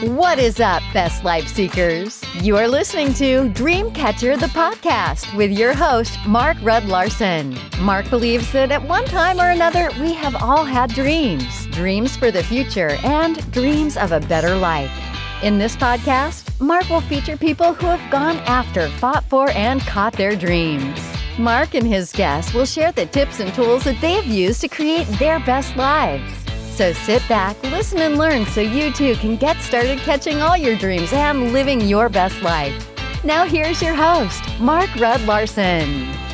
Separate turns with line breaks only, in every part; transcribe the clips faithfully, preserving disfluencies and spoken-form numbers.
What is up, best life seekers? You are listening to Dreamcatcher the podcast with your host, Mark Rudd Larson. Mark believes that at one time or another, we have all had dreams. Dreams for the future and dreams of a better life. In this podcast, Mark will feature people who have gone after, fought for, and caught their dreams. Mark and his guests will share the tips and tools that they have used to create their best lives. So sit back, listen, and learn so you too can get started catching all your dreams and living your best life. Now here's your host, Mark Rudd Larson.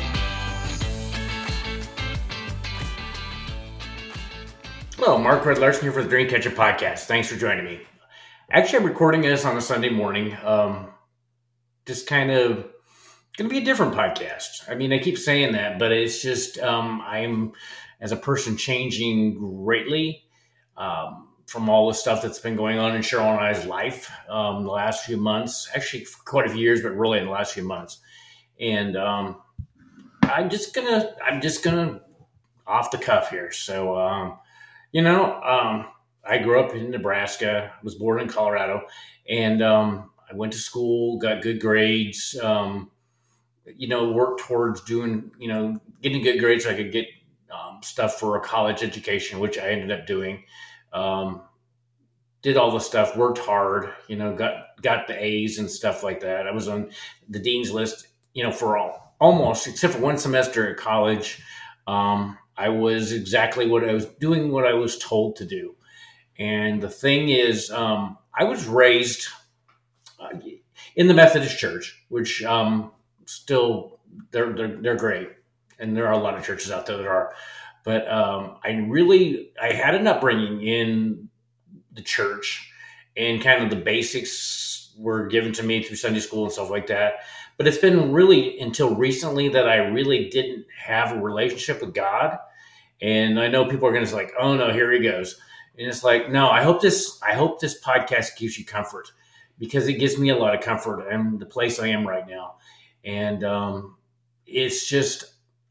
Hello, Mark Rudd Larson here for the Dreamcatcher podcast. Thanks for joining me. Actually, I'm recording this on a Sunday morning. Um, just kind of going to be a different podcast. I mean, I keep saying that, but it's just um, I'm, as a person, changing greatly. Um, from all the stuff that's been going on in Cheryl and I's life um, the last few months, actually for quite a few years, but really in the last few months. And um, I'm just gonna, I'm just gonna off the cuff here. So, um, you know, um, I grew up in Nebraska, was born in Colorado, and um, I went to school, got good grades, um, you know, worked towards doing, you know, getting good grades so I could get Um, stuff for a college education, which I ended up doing. Um, did all the stuff, worked hard, you know, got got the A's and stuff like that. I was on the dean's list, you know, for all, almost, except for one semester at college. Um, I was exactly what I was doing, what I was told to do. And the thing is, um, I was raised uh, in the Methodist Church, which um, still, they're, they're they're great. And there are a lot of churches out there that are, but um, I really, I had an upbringing in the church, and kind of the basics were given to me through Sunday school and stuff like that. But it's been really until recently that I really didn't have a relationship with God. And I know people are going to say like, oh no, here he goes. And it's like, no, I hope this, I hope this podcast gives you comfort, because it gives me a lot of comfort. I'm the place I am right now. And um, it's just,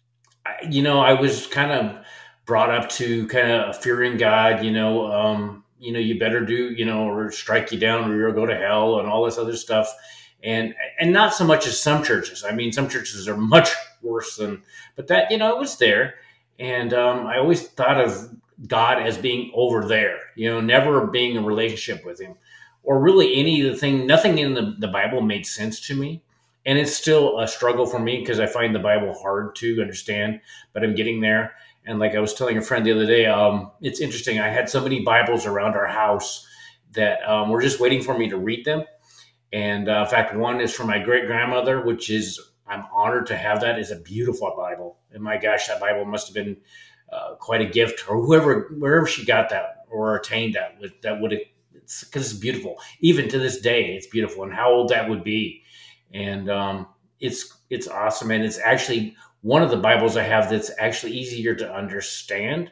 you know, I was kind of brought up to kind of fearing God, you know, um, you know, you better do, you know, or strike you down or you'll go to hell and all this other stuff. And, and not so much as some churches. I mean, some churches are much worse than, but that, you know, it was there. And um, I always thought of God as being over there, you know, never being in a relationship with him, or really any of the thing, nothing in the, the Bible made sense to me. And it's still a struggle for me because I find the Bible hard to understand, but I'm getting there. And like I was telling a friend the other day, um, it's interesting. I had so many Bibles around our house that um, were just waiting for me to read them. And uh, in fact, one is from my great grandmother, which is, I'm honored to have that. It's a beautiful Bible. And my gosh, that Bible must have been uh, quite a gift, or whoever, wherever she got that or attained that, that would, it's because it's beautiful. Even to this day, it's beautiful. And how old that would be. And um, it's it's awesome. And it's actually one of the Bibles I have that's actually easier to understand.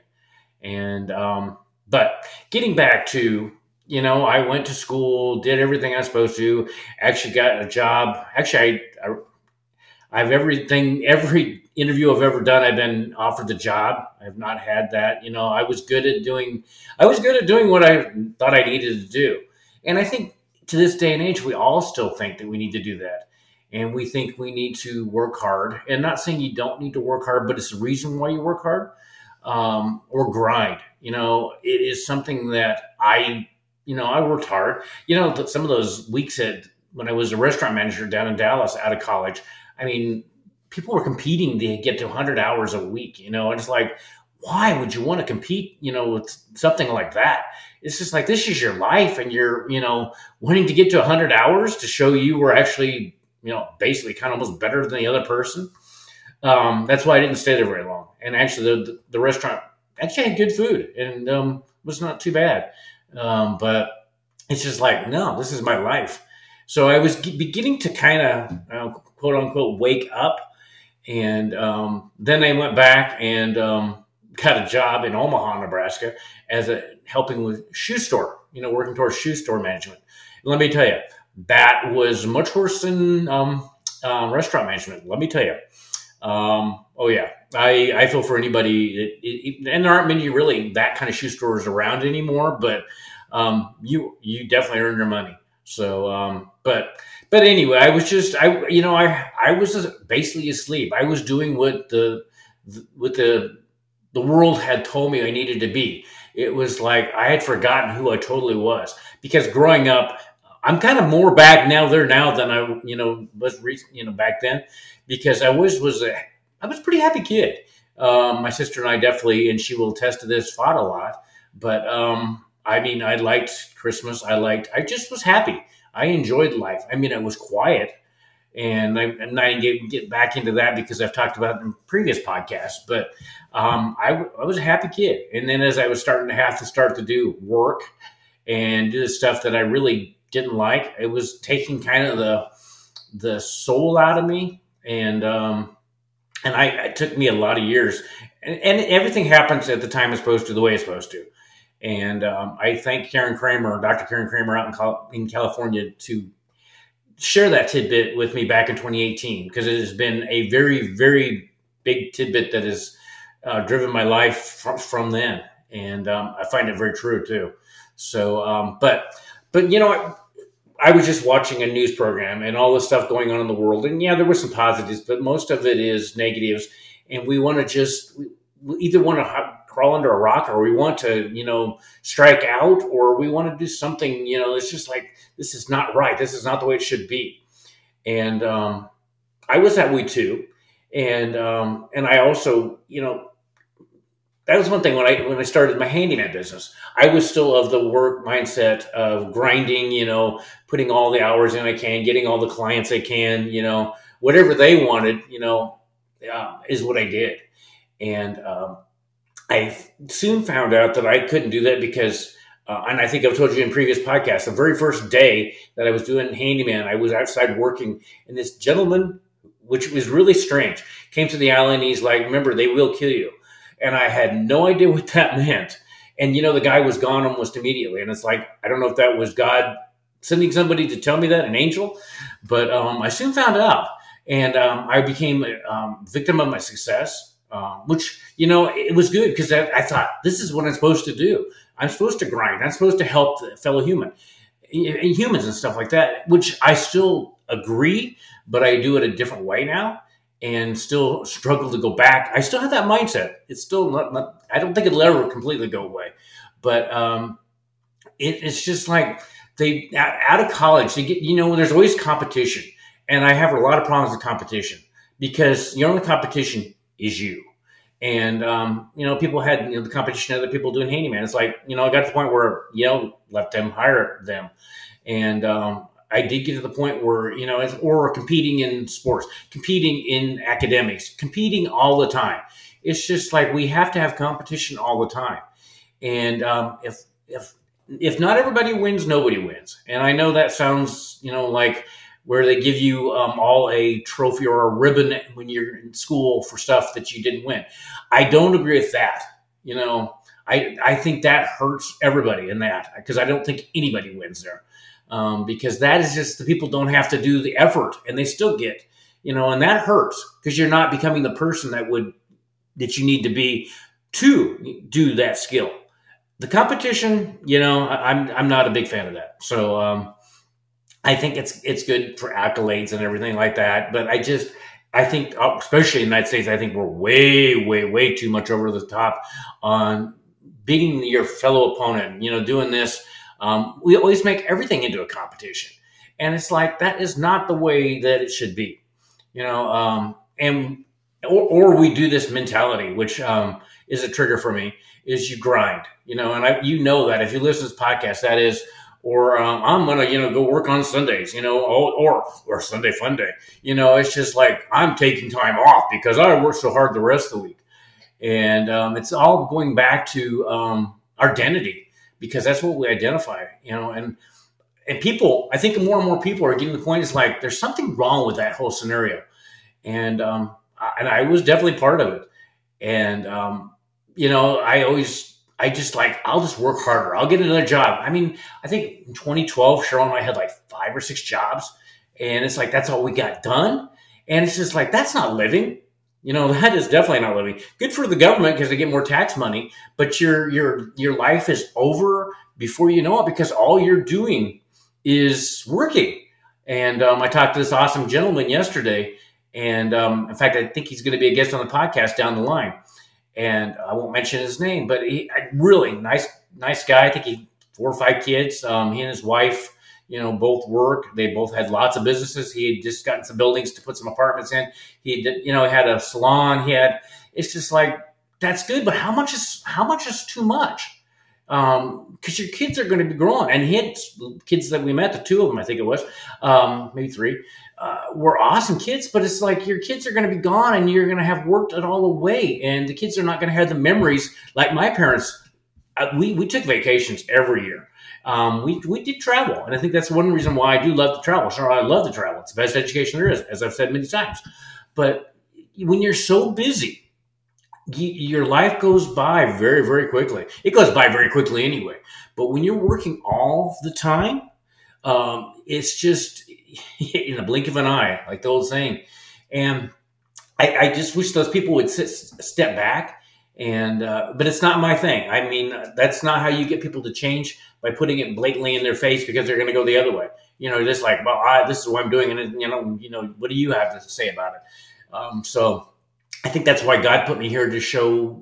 And um, but getting back to, you know, I went to school, did everything I was supposed to, actually got a job. Actually, I, I, I've everything, every interview I've ever done, I've been offered the job. I've not had that. You know, I was good at doing, I was good at doing what I thought I needed to do. And I think to this day and age, we all still think that we need to do that. And we think we need to work hard. And not saying you don't need to work hard, but it's the reason why you work hard, um, or grind. You know, it is something that I, you know, I worked hard. You know, some of those weeks at, when I was a restaurant manager down in Dallas out of college, I mean, people were competing to get to one hundred hours a week. You know, it's like, why would you want to compete, you know, with something like that? It's just like, this is your life, and you're, you know, wanting to get to one hundred hours to show you were actually, you know, basically kind of almost better than the other person. Um, that's why I didn't stay there very long. And actually the, the, the restaurant actually had good food and um, was not too bad. Um, but it's just like, no, this is my life. So I was g- beginning to kind of, uh, quote unquote, wake up. And um, then I went back and um, got a job in Omaha, Nebraska, as a helping with shoe store, you know, working towards shoe store management. And let me tell you, that was much worse than um, uh, restaurant management. Let me tell you. Um, oh yeah, I, I feel for anybody, it, it, and there aren't many really that kind of shoe stores around anymore, but um, you you definitely earned your money. So, um, but but anyway, I was just I you know I I was basically asleep. I was doing what the what the the world had told me I needed to be. It was like I had forgotten who I totally was, because growing up, I'm kind of more back now there now than I you know was re- you know back then, because I was was a I was a pretty happy kid. Um, my sister and I definitely, and she will attest to this, fought a lot. But um, I mean, I liked Christmas. I liked. I just was happy. I enjoyed life. I mean, it was quiet, and I and I get get back into that because I've talked about it in previous podcasts. But um, I I was a happy kid, and then as I was starting to have to start to do work and do the stuff that I really didn't like, it was taking kind of the the soul out of me, and um, and I it took me a lot of years, and, and everything happens at the time it's supposed to, the way it's supposed to. And um, I thank Karen Kramer, Doctor Karen Kramer out in, Cal- in California, to share that tidbit with me back in twenty eighteen, because it has been a very, very big tidbit that has uh, driven my life fr- from then. And um, I find it very true too. So, um, but, but you know, I, I was just watching a news program and all the stuff going on in the world. And yeah, there were some positives, but most of it is negatives. And we want to just, we either want to crawl under a rock, or we want to, you know, strike out, or we want to do something, you know, it's just like, this is not right. This is not the way it should be. And um, I was that way too. And, um, and I also, you know, that was one thing when I, when I started my handyman business, I was still of the work mindset of grinding, you know, putting all the hours in I can, getting all the clients I can, you know, whatever they wanted, you know, uh, is what I did. And, um, I soon found out that I couldn't do that because, uh, and I think I've told you in previous podcasts, the very first day that I was doing handyman, I was outside working, and this gentleman, which was really strange, came to the alley and he's like, remember, they will kill you. And I had no idea what that meant. And, you know, the guy was gone almost immediately. And it's like, I don't know if that was God sending somebody to tell me that, an angel, but um, I soon found out. And um, I became a um, victim of my success. Um, which, you know, it was good because I, I thought, this is what I'm supposed to do. I'm supposed to grind. I'm supposed to help the fellow human, humans and stuff like that, which I still agree, but I do it a different way now and still struggle to go back. I still have that mindset. It's still not, not I don't think it'll ever completely go away, but um, it, it's just like they, out of college, they get, you know, there's always competition. And I have a lot of problems with competition because the only competition is you. And, um, you know, people had, you know, the competition of other people doing handyman. It's like, you know, I got to the point where, you know, let them hire them. And um, I did get to the point where, you know, it's, or competing in sports, competing in academics, competing all the time. It's just like, we have to have competition all the time. And um, if, if, if not everybody wins, nobody wins. And I know that sounds, you know, like, where they give you um, all a trophy or a ribbon when you're in school for stuff that you didn't win. I don't agree with that. You know, I I think that hurts everybody in that, because I don't think anybody wins there, um, because that is just, the people don't have to do the effort and they still get, you know, and that hurts because you're not becoming the person that would, that you need to be to do that skill. The competition, you know, I, I'm I'm not a big fan of that. So, um, I think it's it's good for accolades and everything like that. But I just, I think, especially in the United States, I think we're way, way, way too much over the top on beating your fellow opponent, you know, doing this. Um, we always make everything into a competition. And it's like, that is not the way that it should be, you know, um, and or, or we do this mentality, which um, is a trigger for me, is you grind, you know, and I, you know that if you listen to this podcast, that is, or um, I'm going to, you know, go work on Sundays, you know, or, or Sunday fun day. You know, it's just like, I'm taking time off because I work so hard the rest of the week. And um, it's all going back to um, our identity, because that's what we identify, you know, and, and people, I think more and more people are getting to the point, it's like, there's something wrong with that whole scenario. And, um, I, and I was definitely part of it. And, um, you know, I always, I just like, I'll just work harder. I'll get another job. I mean, I think in twenty twelve, Cheryl and I had like five or six jobs. And it's like, that's all we got done. And it's just like, that's not living. You know, that is definitely not living. Good for the government because they get more tax money. But your your your life is over before you know it, because all you're doing is working. And um, I talked to this awesome gentleman yesterday. And um, in fact, I think he's going to be a guest on the podcast down the line. And I won't mention his name, but he really nice, nice guy. I think he four or five kids. Um, he and his wife, you know, both work. They both had lots of businesses. He had just gotten some buildings to put some apartments in. He did, you know, he had a salon. He had. It's just like, that's good, but how much is how much is too much? Um, because your kids are going to be growing. And he had kids that we met, the two of them, I think it was, um, maybe three, uh, were awesome kids. But it's like your kids are going to be gone, and you're going to have worked it all away, and the kids are not going to have the memories like my parents. Uh, we we took vacations every year. Um, we we did travel, and I think that's one reason why I do love to travel. Sure, I love to travel. It's the best education there is, as I've said many times. But when you're so busy, your life goes by very, very quickly. It goes by very quickly anyway. But when you're working all the time, um, it's just in a blink of an eye, like the old saying. And I, I just wish those people would sit, step back. And uh, but it's not my thing. I mean, that's not how you get people to change, by putting it blatantly in their face because they're going to go the other way. You know, just like, well, I, this is what I'm doing, and you know, you know, what do you have to say about it? Um, so. I think that's why God put me here, to show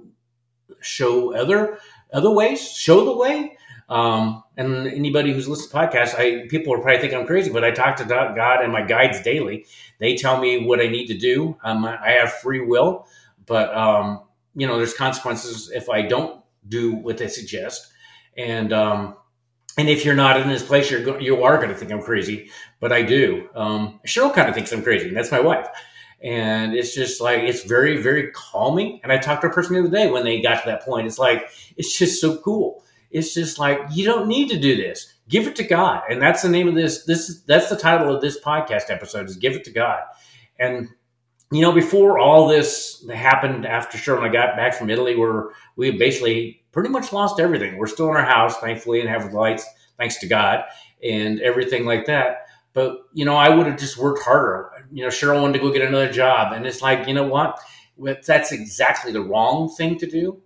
show other other ways, show the way. Um, and anybody who's listened to podcasts, I people will probably think I'm crazy, but I talk to God and my guides daily. They tell me what I need to do. Um, I have free will, but um, you know, there's consequences if I don't do what they suggest. And um, and if you're not in this place, you're go- you are going to think I'm crazy, but I do. Um, Cheryl kind of thinks I'm crazy, and that's my wife. And it's just like, it's very, very calming. And I talked to a person the other day when they got to that point. It's like, it's just so cool. It's just like, you don't need to do this. Give it to God. And that's the name of this. This that's the title of this podcast episode, is Give It to God. And, you know, before all this happened, after Cheryl and I got back from Italy, where we basically pretty much lost everything. We're still in our house, thankfully, and have lights, thanks to God, and everything like that. But, you know, I would have just worked harder. You know, Cheryl wanted to go get another job. And it's like, you know what? That's exactly the wrong thing to do.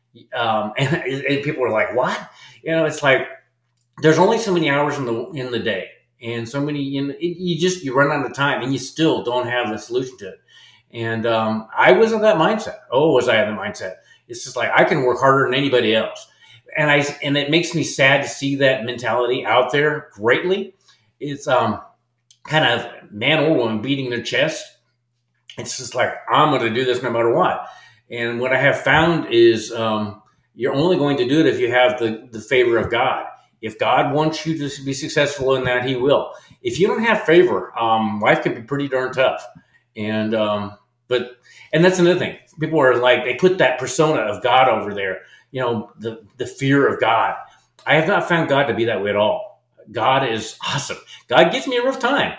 Um, and, and people are like, what? You know, it's like, there's only so many hours in the in the day. And so many, you know, you just, you run out of time, and you still don't have a solution to it. And um, I was in that mindset. Oh, was I in the mindset? It's just like, I can work harder than anybody else. And I and it makes me sad to see that mentality out there greatly. It's um. kind of man or woman beating their chest. It's just like, I'm going to do this no matter what. And what I have found is um, you're only going to do it if you have the, the favor of God. If God wants you to be successful in that, he will. If you don't have favor, um, life can be pretty darn tough. And, um, but, and that's another thing. People are like, they put that persona of God over there, you know, the, the fear of God. I have not found God to be that way at all. God is awesome. God gives me a rough time.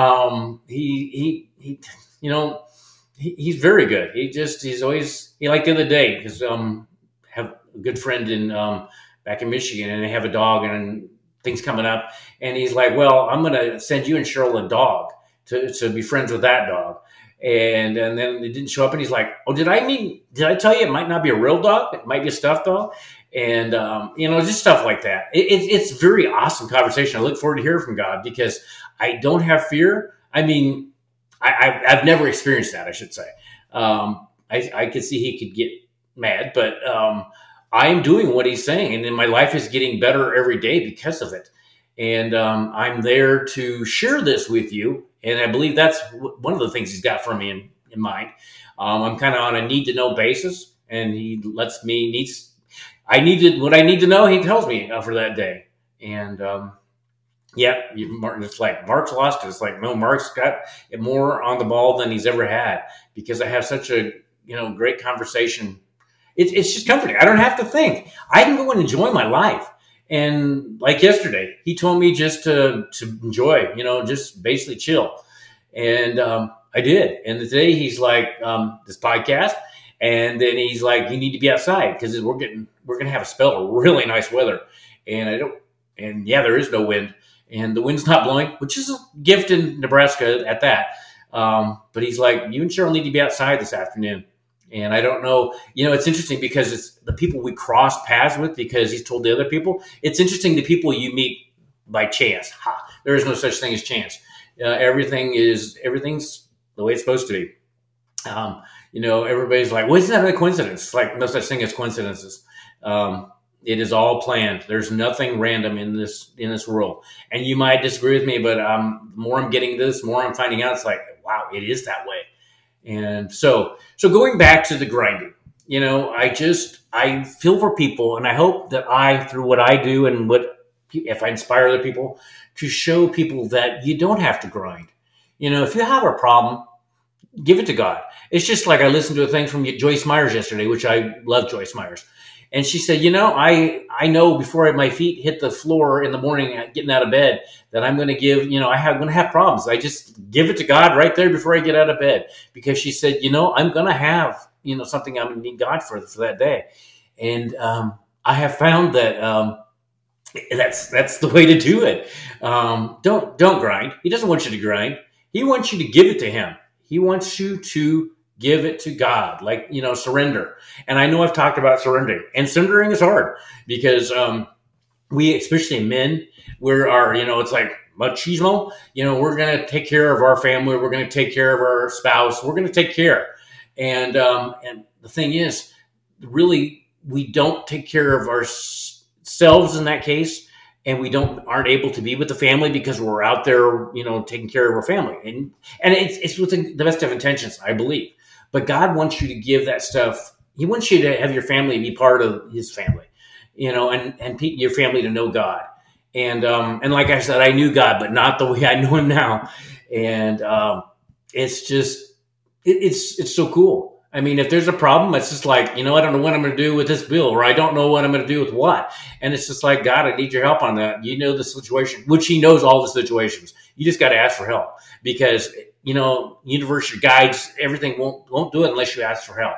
Um, he, he, he, you know, he, he's very good. He just, he's always, he like the other day, because, um, have a good friend in, um, back in Michigan, and they have a dog and things coming up. And he's like, well, I'm going to send you and Cheryl a dog to, to be friends with that dog. And, and then it didn't show up, and he's like, oh, did I mean, did I tell you it might not be a real dog? It might be a stuffed dog. And, um, you know, just stuff like that. It, it, it's very awesome conversation. I look forward to hearing from God, because I don't have fear. I mean, I, I, I've never experienced that, I should say. Um, I, I could see he could get mad, but um, I'm doing what he's saying. And then my life is getting better every day because of it. And um, I'm there to share this with you. And I believe that's one of the things he's got for me in, in mind. Um, I'm kind of on a need-to-know basis, and he lets me needs. I needed what I need to know. He tells me uh, for that day. And um, yeah, you, Mark, it's like Mark's lost it. It's like, no, Mark's got more on the ball than he's ever had, because I have such a, you know, great conversation. It, it's just comforting. I don't have to think. I can go and enjoy my life. And like yesterday, he told me just to, to enjoy, you know, just basically chill. And um, I did. And today he's like, um, this podcast. And then he's like, you need to be outside, because we're getting, we're going to have a spell of really nice weather. And I don't, and yeah, there is no wind, and the wind's not blowing, which is a gift in Nebraska at that. Um, but he's like, you and Cheryl need to be outside this afternoon. And I don't know, you know, it's interesting because it's the people we cross paths with because he's told the other people. It's interesting the people you meet by chance. Ha, there is no such thing as chance. Uh, everything is, everything's the way it's supposed to be. Um, you know, everybody's like, well, isn't that a coincidence? It's like no such thing as coincidences. Um, it is all planned. There's nothing random in this, in this world. And you might disagree with me, but um, the more I'm getting this, the more I'm finding out, it's like, wow, it is that way. And so, so going back to the grinding, you know, I just, I feel for people, and I hope that I, through what I do and what, if I inspire other people, to show people that you don't have to grind. You know, if you have a problem, give it to God. It's just like I listened to a thing from Joyce Myers yesterday, which I love Joyce Myers. And she said, you know, I, I know before my feet hit the floor in the morning, getting out of bed, that I'm going to give, you know, I have going to have problems. I just give it to God right there before I get out of bed, because she said, you know, I'm going to have, you know, something I'm going to need God for, for that day. And, um, I have found that, um, that's, that's the way to do it. Um, don't, don't grind. He doesn't want you to grind. He wants you to give it to him. He wants you to give it to God, like, you know, surrender. And I know I've talked about surrendering, and surrendering is hard because um, we, especially men, we're our, you know, it's like machismo. You know, we're going to take care of our family. We're going to take care of our spouse. We're going to take care. And um, and the thing is, really, we don't take care of ourselves in that case. And we don't aren't able to be with the family because we're out there, you know, taking care of our family. And and it's it's with the best of intentions, I believe. But God wants you to give that stuff. He wants you to have your family be part of his family, you know, and, and your family to know God. And, um, and like I said, I knew God, but not the way I know him now. And, um, it's just, it, it's, it's so cool. I mean, if there's a problem, it's just like, you know, I don't know what I'm going to do with this bill, or I don't know what I'm going to do with what. And it's just like, God, I need your help on that. You know the situation, which he knows all the situations. You just got to ask for help, because, you know, universe, your guides, everything won't won't do it unless you ask for help.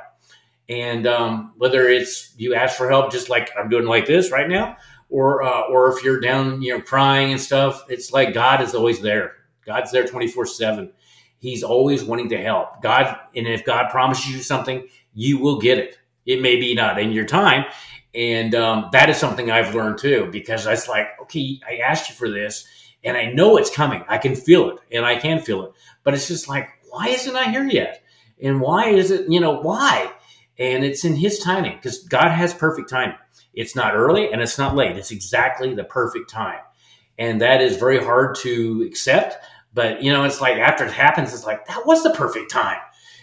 And um, whether it's you ask for help, just like I'm doing like this right now, or uh, or if you're down, you know, crying and stuff, it's like God is always there. God's there twenty-four seven. He's always wanting to help. God, and if God promises you something, you will get it. It may be not in your time. And um, that is something I've learned too, because it's like, okay, I asked you for this, and I know it's coming. I can feel it, and I can feel it. But it's just like, why isn't I here yet? And why is it, you know, why? And it's in his timing, because God has perfect timing. It's not early and it's not late. It's exactly the perfect time. And that is very hard to accept. But, you know, it's like after it happens, it's like, that was the perfect time.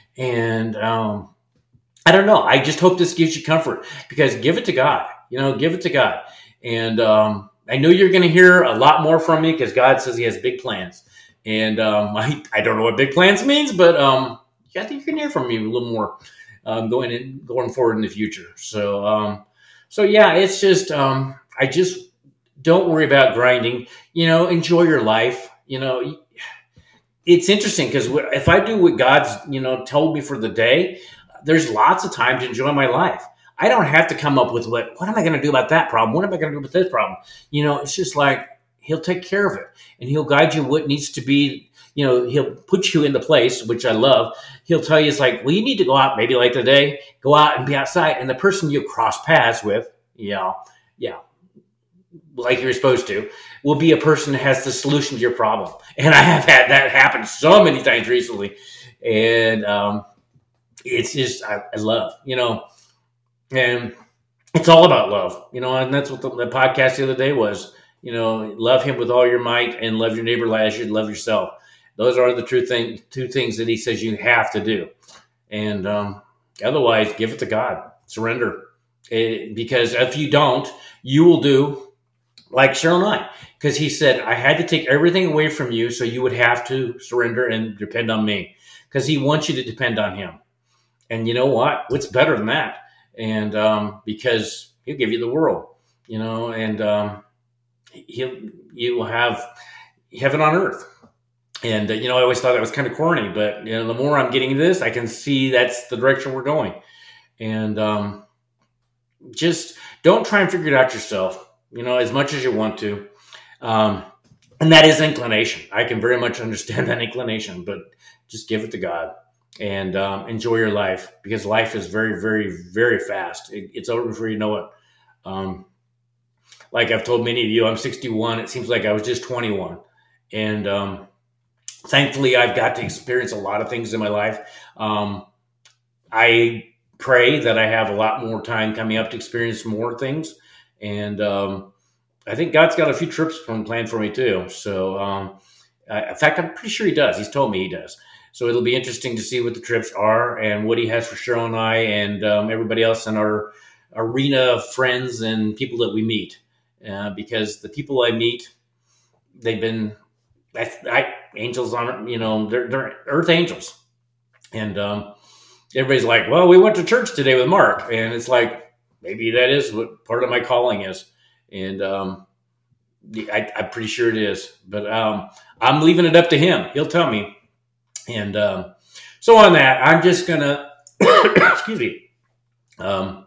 And um, I don't know. I just hope this gives you comfort, because give it to God. You know, give it to God. And um, I know you're going to hear a lot more from me, because God says he has big plans. And um, I, I don't know what big plans means, but um, I think you can hear from me a little more um, going in, going forward in the future. So, um, so yeah, it's just, um, I just don't worry about grinding. You know, enjoy your life. You know, it's interesting, because if I do what God's, you know, told me for the day, there's lots of time to enjoy my life. I don't have to come up with what, what am I going to do about that problem? What am I going to do with this problem? You know, it's just like, he'll take care of it, and he'll guide you what needs to be, you know, he'll put you in the place, which I love. He'll tell you, it's like, well, you need to go out, maybe like today, go out and be outside. And the person you cross paths with, you know, yeah, like you're supposed to, will be a person that has the solution to your problem. And I have had that happen so many times recently. And um, it's just, I, I love, you know, and it's all about love, you know, and that's what the, the podcast the other day was. You know, love him with all your might and love your neighbor as you love yourself. Those are the true thing, two things that he says you have to do. And um, otherwise, give it to God. Surrender. It, because if you don't, you will do like Cheryl and I. Because he said, I had to take everything away from you so you would have to surrender and depend on me. Because he wants you to depend on him. And you know what? What's better than that? And um, because he'll give you the world, you know, and um, he'll, you will have heaven on earth. And, uh, you know, I always thought that was kind of corny, but, you know, the more I'm getting into this, I can see that's the direction we're going. And um, just don't try and figure it out yourself, you know, as much as you want to. Um, and that is inclination. I can very much understand that inclination, but just give it to God. and um, enjoy your life, because life is very, very, very fast. It, it's over before you know it. Um, like I've told many of you, I'm sixty-one. It seems like I was just twenty-one. And um, thankfully, I've got to experience a lot of things in my life. Um, I pray that I have a lot more time coming up to experience more things. And um, I think God's got a few trips planned for me too. So, um, I, in fact, I'm pretty sure he does. He's told me he does. So it'll be interesting to see what the trips are and what he has for Cheryl and I and um, everybody else in our arena of friends and people that we meet. Uh, because the people I meet, they've been I, I, angels on, you know, they're, they're earth angels. And um, everybody's like, well, we went to church today with Mark. And it's like, maybe that is what part of my calling is. And um, I, I'm pretty sure it is. But um, I'm leaving it up to him. He'll tell me. And um, so on that, I'm just going to, excuse me, um,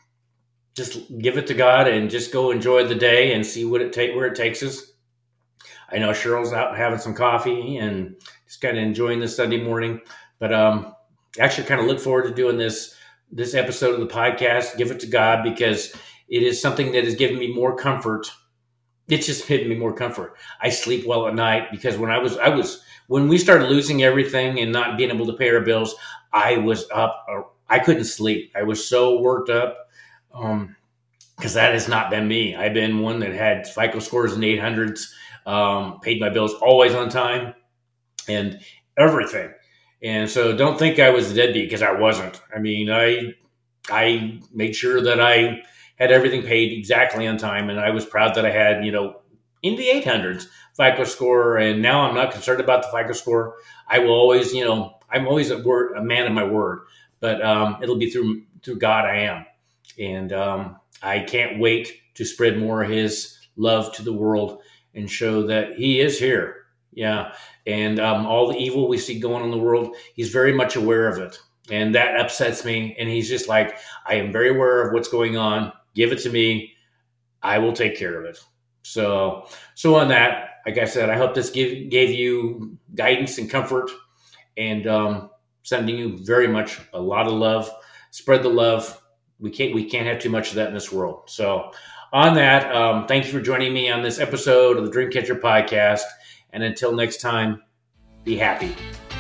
just give it to God and just go enjoy the day and see what it take where it takes us. I know Cheryl's out having some coffee and just kind of enjoying this Sunday morning, but um, actually kind of look forward to doing this this episode of the podcast. Give it to God, because it is something that has given me more comfort. It's just given me more comfort. I sleep well at night, because when I was I was when we started losing everything and not being able to pay our bills, I was up. I couldn't sleep. I was so worked up. Um, because that has not been me. I've been one that had FICO scores in the eight hundreds, um, paid my bills always on time, and everything. And so don't think I was a deadbeat, because I wasn't. I mean, I I made sure that I had everything paid exactly on time, and I was proud that I had, you know, in the eight hundreds FICO score. And now I'm not concerned about the FICO score. I will always, you know, I'm always a word, a man of my word, but um, it'll be through through God I am. And um, I can't wait to spread more of his love to the world and show that he is here. Yeah. And um, all the evil we see going on in the world, he's very much aware of it. And that upsets me. And he's just like, I am very aware of what's going on. Give it to me. I will take care of it. So, so on that, like I said, I hope this give, gave you guidance and comfort, and um, sending you very much a lot of love. Spread the love. We can't we can't have too much of that in this world. So on that, um, thank you for joining me on this episode of the Dreamcatcher podcast. And until next time, be happy.